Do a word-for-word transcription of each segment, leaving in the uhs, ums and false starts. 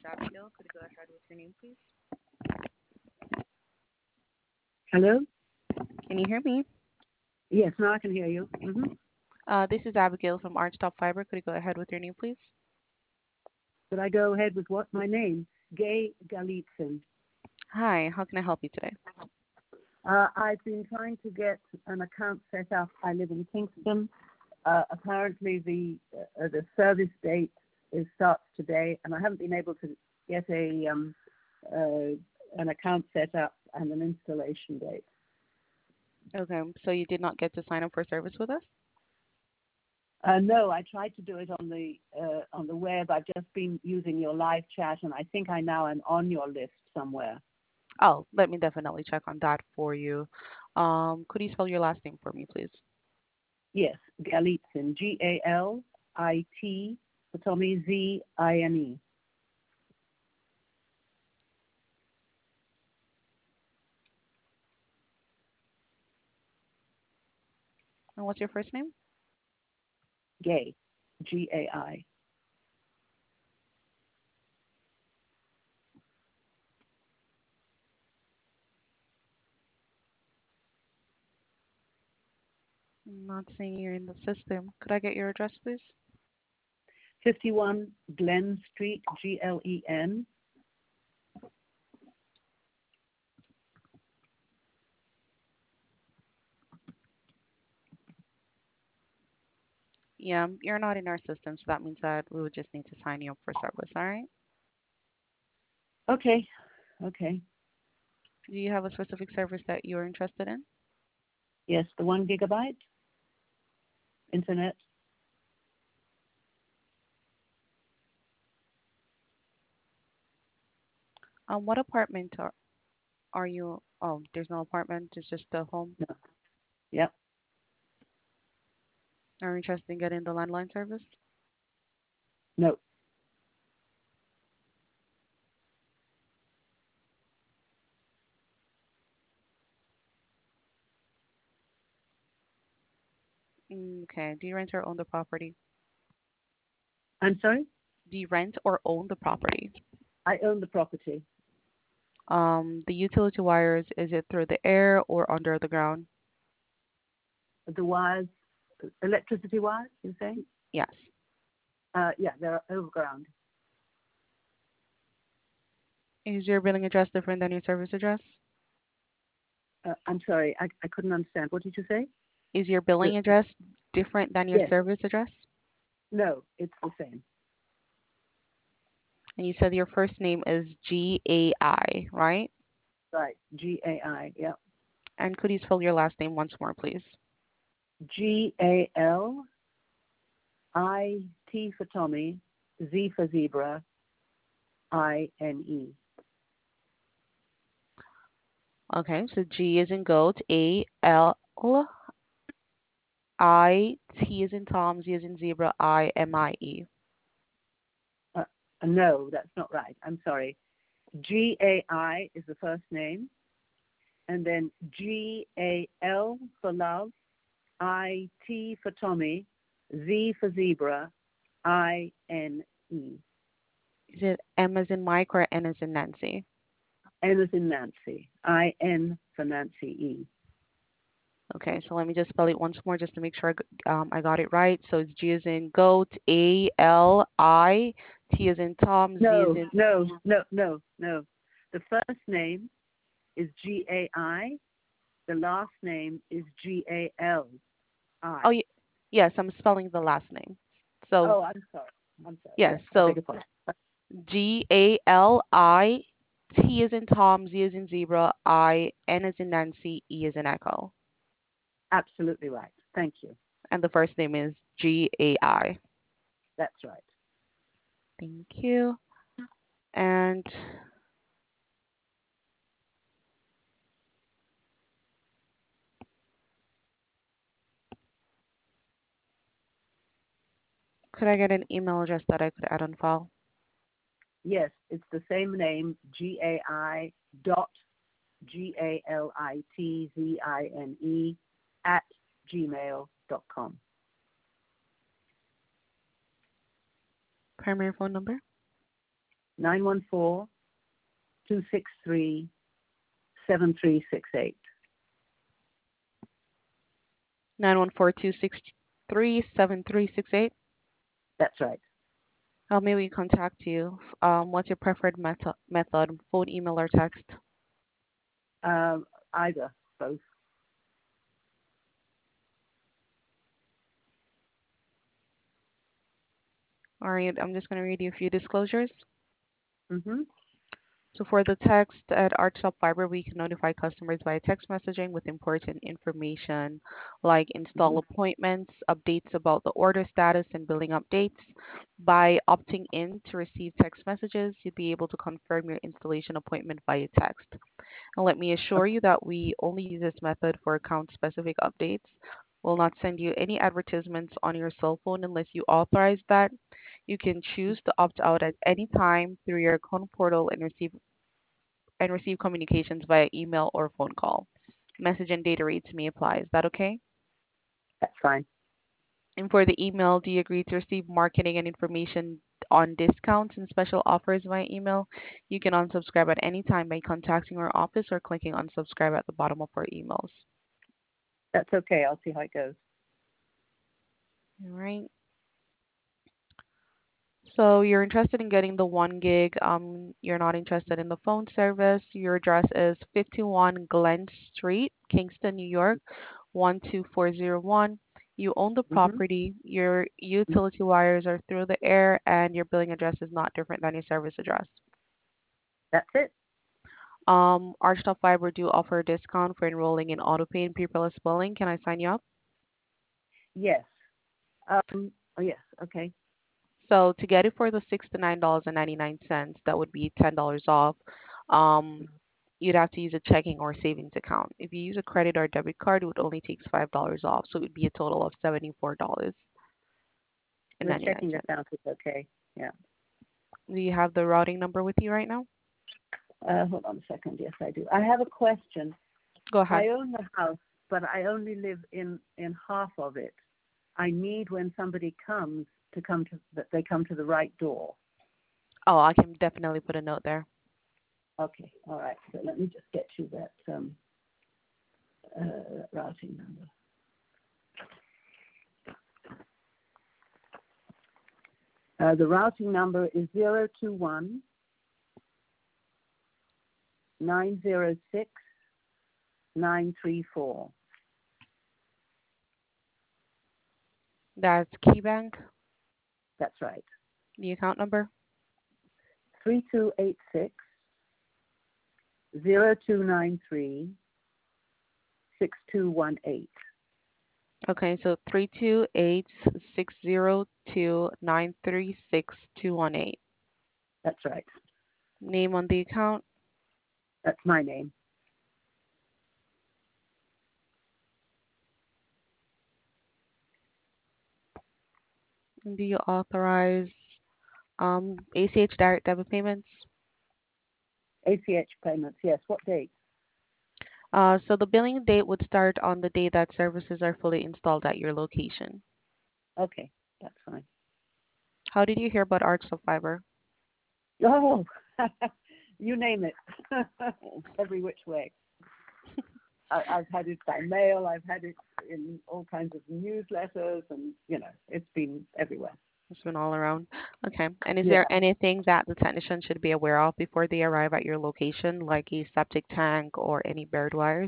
Abigail. Could you go ahead with your name, please? Hello? Can you hear me? Yes, now I can hear you. hmm Uh, this is Abigail from Archtop Fiber. Could you go ahead with your name, please? Should I go ahead with what? My name? Gay Galitzin. Hi, how can I help you today? Uh, I've been trying to get an account set up. I live in Kingston. Uh, apparently the uh, the service date is starts today, and I haven't been able to get a um, uh, an account set up and an installation date. Okay, so you did not get to sign up for service with us? Uh, no, I tried to do it on the uh, on the web. I've just been using your live chat, and I think I now am on your list somewhere. Oh, let me definitely check on that for you. Um, could you spell your last name for me, please? Yes, Galitzin, G A L I T, for Tommy, Z I N E. And what's your first name? Gay, G A I. I'm not seeing you in the system. Could I get your address, please? fifty-one Glen Street, G L E N. Yeah, you're not in our system, so that means that we would just need to sign you up for service, all right? Okay, okay. Do you have a specific service that you're interested in? Yes, the one gigabyte internet. Um, what apartment are, are you? Oh, there's no apartment, it's just the home. No. Yep. Are you interested in getting the landline service? No. Mm, okay. Do you rent or own the property? I'm sorry? Do you rent or own the property? I own the property. Um, the utility wires, is it through the air or under the ground? The wires, electricity wires, you're saying? Yes. Uh, yeah, they're overground. Is your billing address different than your service address? Uh, I'm sorry, I, I couldn't understand. What did you say? Is your The, billing address different than your yes. service address? No, it's the same. And you said your first name is G A I, right? Right. G A I. Yep. And could you spell your last name once more, please? G A L I T for Tommy, Z for zebra, I N E. Okay, so G is in goat, A L I, T is in Tom, Z is in zebra, I M I E. Uh, no, that's not right. I'm sorry. G A I is the first name, and then G A L for love, I T for Tommy, Z for zebra, I N E. Is it M as in Mike or N as in Nancy? N as in Nancy, I N for Nancy E. Okay, so let me just spell it once more just to make sure um, I got it right. So it's G as in goat, A L I, T as in Tom, Z as No, in. no, no, no, no. The first name is G A I. The last name is G A L I. Oh, y- yes, I'm spelling the last name. So, Oh, I'm sorry. I'm sorry. yes, Yes, I beg so your pardon. G A L I, T as in Tom, Z as in zebra, I, N as in Nancy, E as in echo. Absolutely right. Thank you. And the first name is G A I. That's right. Thank you. And could I get an email address that I could add on file? Yes, it's the same name, G A I dot G A L I T Z I N E at gmail dot com. Primary phone number? nine one four, two six three, seven three six eight. nine one four, two six three, seven three six eight. That's right. How may we contact you? Um, what's your preferred method, method, phone, email, or text? Um, either, both. All right, I'm just going to read you a few disclosures. Mm-hmm. So for the text at Archstop Fiber, we can notify customers via text messaging with important information like Mm-hmm. install appointments, updates about the order status, and billing updates. By opting in to receive text messages, you'll be able to confirm your installation appointment via text. And let me assure you that we only use this method for account-specific updates. We'll not send you any advertisements on your cell phone unless you authorize that. You can choose to opt out at any time through your account portal and receive and receive communications via email or phone call. Message and data rates may apply. Is that okay? That's fine. And for the email, do you agree to receive marketing and information on discounts and special offers via email? You can unsubscribe at any time by contacting our office or clicking unsubscribe at the bottom of our emails. That's okay. I'll see how it goes. All right. So you're interested in getting the one gig. Um, you're not interested in the phone service. Your address is fifty-one Glen Street, Kingston, New York, one two four zero one. You own the Mm-hmm. property. Your utility wires are through the air, and your billing address is not different than your service address. That's it. Um, Archtop Fiber do offer a discount for enrolling in AutoPay and paperless billing. Can I sign you up? Yes. Um, oh, yes. Okay. So to get it for the sixty-nine dollars and ninety-nine cents, that would be ten dollars off. Um, you'd have to use a checking or savings account. If you use a credit or debit card, it would only take five dollars off, so it would be a total of seventy-four dollars and The ninety-nine checking cents. account is okay. Yeah. Do you have the routing number with you right now? Uh, hold on a second. Yes, I do. I have a question. Go ahead. I own the house, but I only live in, in half of it. I need when somebody comes to come to that they come to the right door. Oh, I can definitely put a note there. Okay. All right. So let me just get you that um, uh, routing number. Uh, the routing number is zero two one nine zero six nine three four. That's KeyBank. That's right. The account number. Three two eight six zero two nine three six two one eight. Okay, so three two eight six zero two nine three six two one eight. That's right. Name on the account. That's my name. Do you authorize um, A C H direct debit payments? A C H payments. Yes. What date? Uh, so the billing date would start on the day that services are fully installed at your location. Okay. That's fine. How did you hear about Arts of Fiber? Oh, you name it. Every which way. I, I've had it by mail. I've had it in all kinds of newsletters, and you know, it's been everywhere. It's been all around. Okay. And is Yeah. there anything that the technician should be aware of before they arrive at your location, like a septic tank or any buried wires?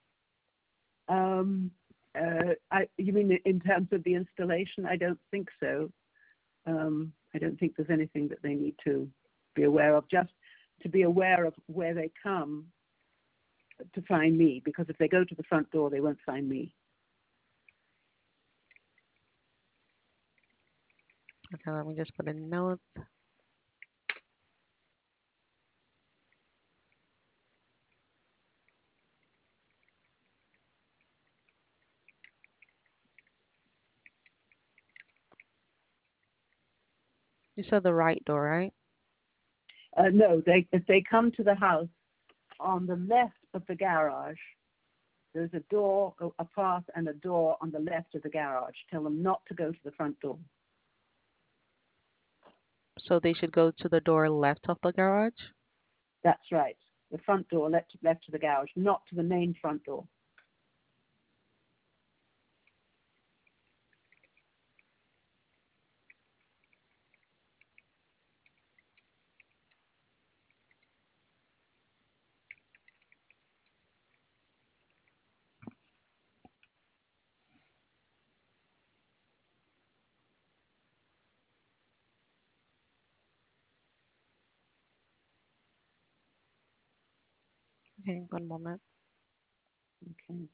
Um, uh, I, you mean in terms of the installation? I don't think so. Um, I don't think there's anything that they need to be aware of. Just to be aware of where they come to find me, because if they go to the front door, they won't find me. Okay, let me just put a note. You said the right door, right? Uh, no, they if they come to the house on the left of the garage, there's a door, a a path, and a door on the left of the garage. Tell them not to go to the front door. So they should go to the door left of the garage? That's right. The front door left, left to the garage, not to the main front door. Okay, one moment. Okay.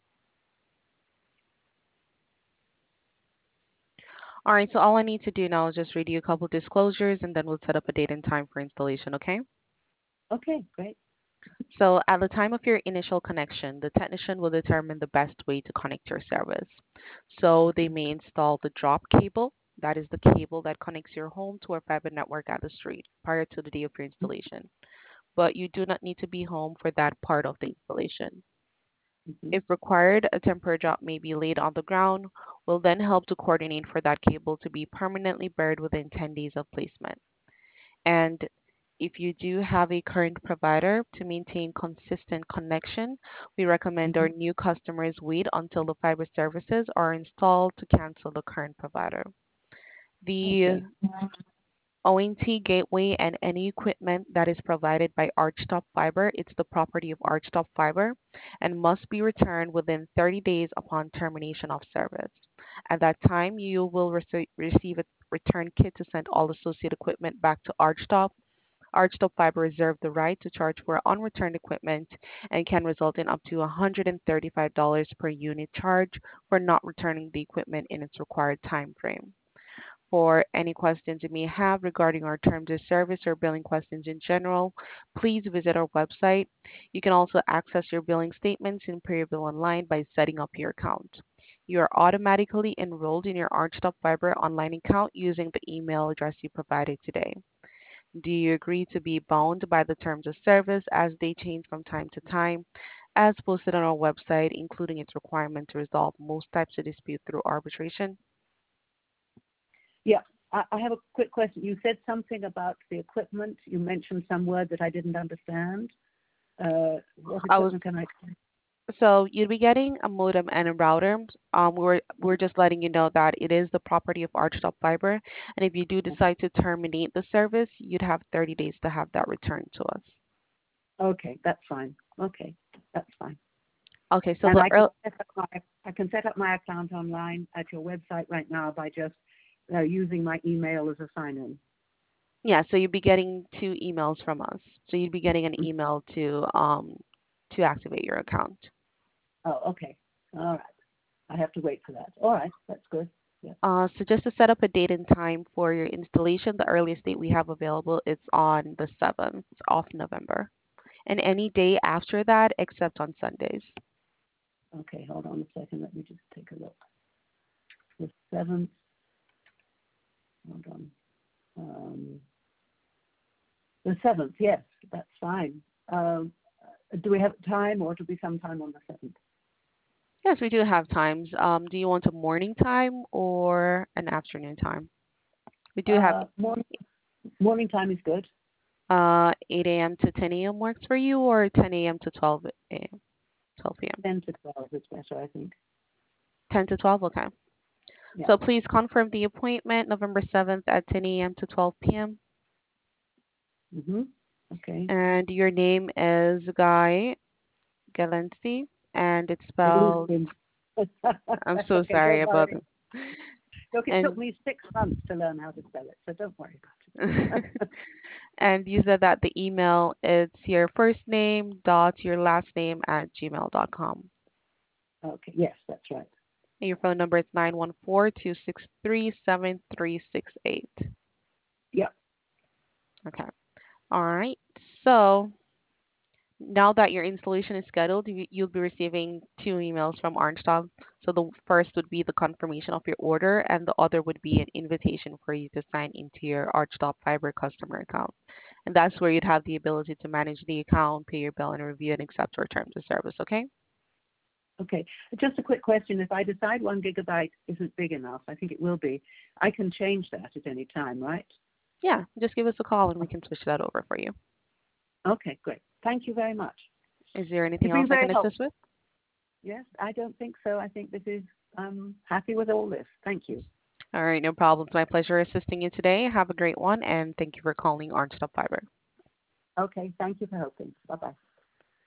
All right, so all I need to do now is just read you a couple disclosures and then we'll set up a date and time for installation, okay? Okay, great. So at the time of your initial connection, the technician will determine the best way to connect your service. So they may install the drop cable, that is the cable that connects your home to our fiber network at the street prior to the day of your installation. But you do not need to be home for that part of the installation. Mm-hmm. If required, a temporary drop may be laid on the ground. We'll then help to coordinate for that cable to be permanently buried within ten days of placement. And if you do have a current provider, to maintain consistent connection, we recommend Mm-hmm. our new customers wait until the fiber services are installed to cancel the current provider. The Okay. O N T gateway and any equipment that is provided by Archtop Fiber, it's the property of Archtop Fiber and must be returned within thirty days upon termination of service. At that time, you will rece- receive a return kit to send all associated equipment back to Archtop. Archtop Fiber reserve the right to charge for unreturned equipment and can result in up to one hundred thirty-five dollars per unit charge for not returning the equipment in its required time frame. For any questions you may have regarding our terms of service or billing questions in general, please visit our website. You can also access your billing statements and pay your bill online by setting up your account. You are automatically enrolled in your Archtop Fiber online account using the email address you provided today. Do you agree to be bound by the terms of service as they change from time to time, as posted on our website, including its requirement to resolve most types of dispute through arbitration? Yeah, I, I have a quick question. You said something about the equipment. You mentioned some word that I didn't understand. Uh, what I was equipment can I? So you'll be getting a modem and a router. Um, we're we're just letting you know that it is the property of Archtop Fiber, and if you do decide to terminate the service, you'd have thirty days to have that returned to us. Okay, that's fine. Okay, that's fine. Okay, so And the I can earl set up my I can set up my account online at your website right now by just uh, using my email as a sign-in. yeah, so you'd be getting two emails from us. So you'd be getting an email to um to activate your account. Oh, okay. All right. I have to wait for that. All right, that's good. Yeah. Uh, so just to set up a date and time for your installation, the earliest date we have available is on the seventh of November, and any day after that except on Sundays. Okay, hold on a second. Let me just take a look. The seventh. Hold on. Um, the seventh. Yes, that's fine. Um, do we have time, or to be sometime on the seventh? Yes, we do have times. Um, do you want a morning time or an afternoon time? We do have Uh, morning. Morning time is good. uh, eight a m to ten a m works for you, or ten a m to twelve a m, twelve p m. Ten to twelve is better, I think. ten to twelve, okay. Yeah. So please confirm the appointment November seventh at ten a m to twelve p m. Mhm. Okay. And your name is Guy Galensi, and it's It is. spelled, in- I'm That's so okay. sorry Don't about worry. it. Look, it took And me six months to learn how to spell it, so don't worry about it. and you said that the email is your first name dot your last name at gmail dot com. Okay. Yes, that's right. And your phone number is nine one four, two six three, seven three six eight. Yeah. Okay. All right. So now that your installation is scheduled, you, you'll be receiving two emails from Armstrong. So the first would be the confirmation of your order, and the other would be an invitation for you to sign into your Archtop Fiber customer account. And that's where you'd have the ability to manage the account, pay your bill, and review and accept our terms of service. Okay? Okay. Just a quick question. If I decide one gigabyte isn't big enough, I think it will be, I can change that at any time, right? Yeah, just give us a call and we can switch that over for you. Okay, great. Thank you very much. Is there anything You've been else I very can assist helpful. with? Yes, I don't think so. I think this is, I'm happy with all this. Thank you. All right, no problem. It's my pleasure assisting you today. Have a great one, and thank you for calling Orange Stop Fiber. Okay, thank you for helping. Bye-bye.